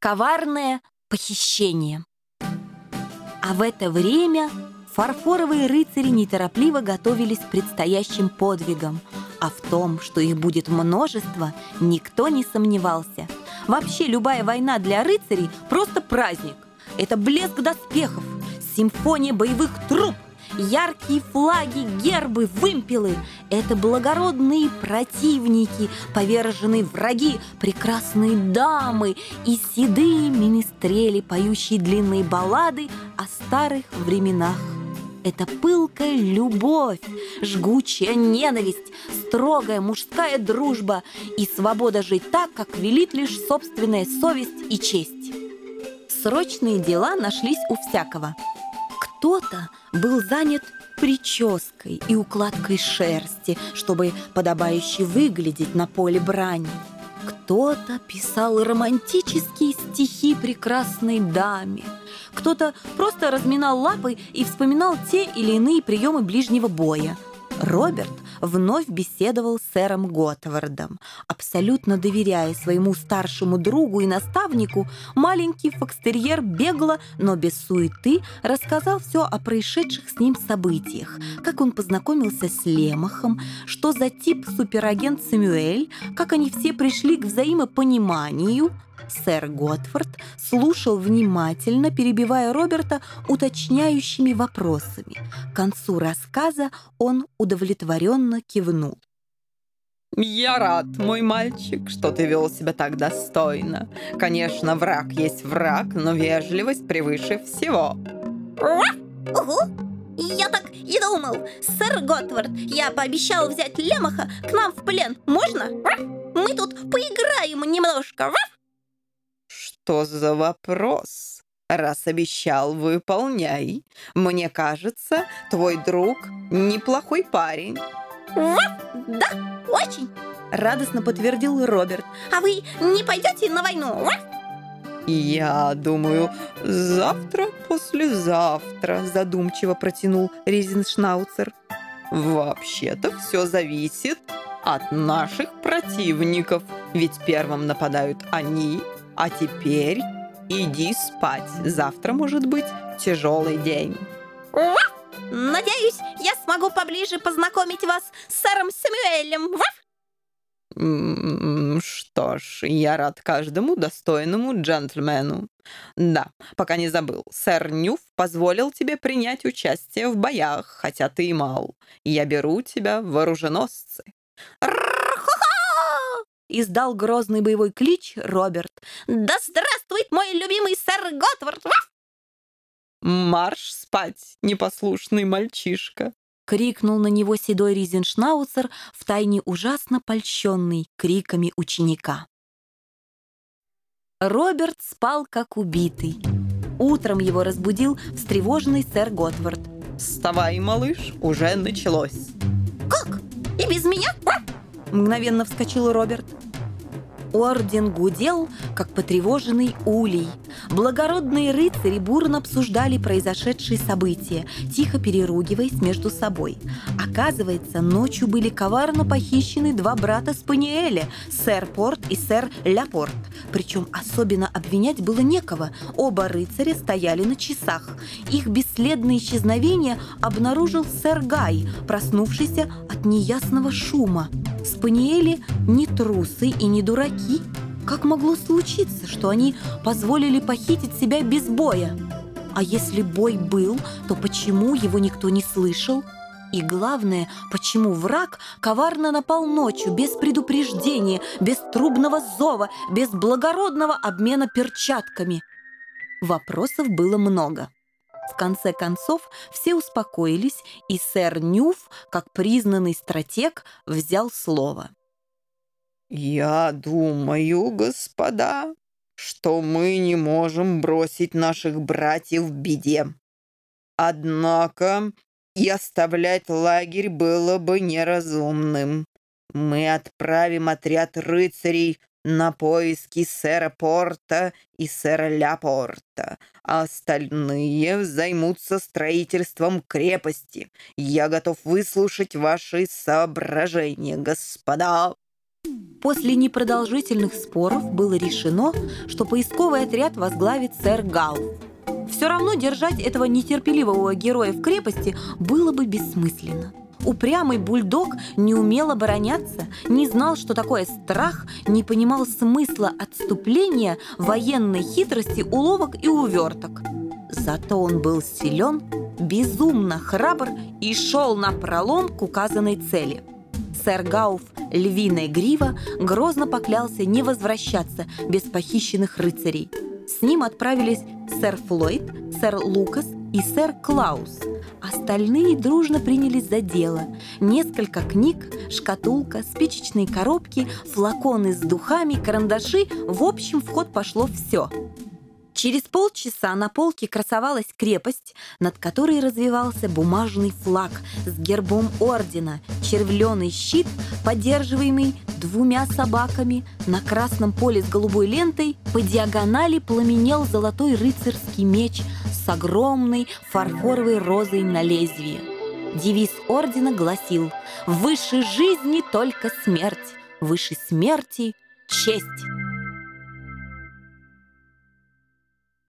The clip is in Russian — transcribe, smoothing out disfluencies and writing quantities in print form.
Коварное похищение. А в это время фарфоровые рыцари неторопливо готовились к предстоящим подвигам, а в том, что их будет множество, никто не сомневался. Вообще любая война для рыцарей – просто праздник. Это блеск доспехов, симфония боевых труб, яркие флаги, гербы, вымпелы. Это благородные противники, поверженные враги, прекрасные дамы и седые министрели, поющие длинные баллады о старых временах. Это пылкая любовь, жгучая ненависть, строгая мужская дружба и свобода жить так, как велит лишь собственная совесть и честь. Срочные дела нашлись у всякого. Кто-то был занят прической и укладкой шерсти, чтобы подобающе выглядеть на поле брани. Кто-то писал романтические стихи прекрасной даме. Кто-то просто разминал лапы и вспоминал те или иные приемы ближнего боя. Роберт вновь беседовал с сэром Готвардом. Абсолютно доверяя своему старшему другу и наставнику, маленький фокстерьер бегло, но без суеты, рассказал все о происшедших с ним событиях, как он познакомился с Лемахом, что за тип суперагент Сэмюэль, как они все пришли к взаимопониманию. Сэр Готвард слушал внимательно, перебивая Роберта уточняющими вопросами. К концу рассказа он удовлетворенно кивнул. «Я рад, мой мальчик, что ты вел себя так достойно. Конечно, враг есть враг, но вежливость превыше всего». Угу, я так и думал. Сэр Готвард, я пообещал взять Лемаха к нам в плен. Можно? Мы тут поиграем немножко. Что за вопрос? Раз обещал, выполняй. Мне кажется, твой друг неплохой парень. Да, очень, радостно подтвердил Роберт. А вы не пойдете на войну? Я думаю, завтра, послезавтра, задумчиво протянул Ризеншнауцер. Вообще-то все зависит от наших противников, ведь первым нападают они. А теперь иди спать. Завтра может быть тяжелый день. Надеюсь, я смогу поближе познакомить вас с сэром Сэмюэлем. Что ж, я рад каждому достойному джентльмену. Да, пока не забыл, сэр Нюф позволил тебе принять участие в боях, хотя ты и мал. Я беру тебя в оруженосцы. Издал грозный боевой клич Роберт. «Да здравствует мой любимый сэр Готвард!» «Марш спать, непослушный мальчишка!» крикнул на него седой Ризеншнауцер, втайне ужасно польщенный криками ученика. Роберт спал как убитый. Утром его разбудил встревоженный сэр Готвард. «Вставай, малыш, уже началось!» «Как? И без меня?» Мгновенно вскочил Роберт. Орден гудел, как потревоженный улей. Благородные рыцари бурно обсуждали произошедшие события, тихо переругиваясь между собой. Оказывается, ночью были коварно похищены два брата Спаниэля, сэр Порт и сэр Ляпорт. Причем особенно обвинять было некого. Оба рыцаря стояли на часах. Их бесследное исчезновение обнаружил сэр Гай, проснувшийся от неясного шума. Спаниели не трусы и не дураки. Как могло случиться, что они позволили похитить себя без боя? А если бой был, то почему его никто не слышал? И главное, почему враг коварно напал ночью, без предупреждения, без трубного зова, без благородного обмена перчатками? Вопросов было много. В конце концов, все успокоились, и сэр Нюф, как признанный стратег, взял слово. «Я думаю, господа, что мы не можем бросить наших братьев в беде. Однако и оставлять лагерь было бы неразумным. Мы отправим отряд рыцарей на поиски сэра Порта и сэра Ляпорта, а остальные займутся строительством крепости. Я готов выслушать ваши соображения, господа». После непродолжительных споров было решено, что поисковый отряд возглавит сэр Гауф. Все равно держать этого нетерпеливого героя в крепости было бы бессмысленно. Упрямый бульдог не умел обороняться, не знал, что такое страх, не понимал смысла отступления, военной хитрости, уловок и уверток. Зато он был силен, безумно храбр и шел напролом к указанной цели. Сэр Гауф, львиная грива, грозно поклялся не возвращаться без похищенных рыцарей. С ним отправились сэр Флойд, сэр Лукас и сэр Клаус. Остальные дружно принялись за дело. Несколько книг, шкатулка, спичечные коробки, флаконы с духами, карандаши. В общем, в ход пошло все. Через полчаса на полке красовалась крепость, над которой развивался бумажный флаг с гербом ордена, червленый щит, поддерживаемый 2 собаками, на красном поле с голубой лентой по диагонали пламенел золотой рыцарский меч с огромной фарфоровой розой на лезвии. Девиз ордена гласил: «Выше жизни только смерть, выше смерти честь».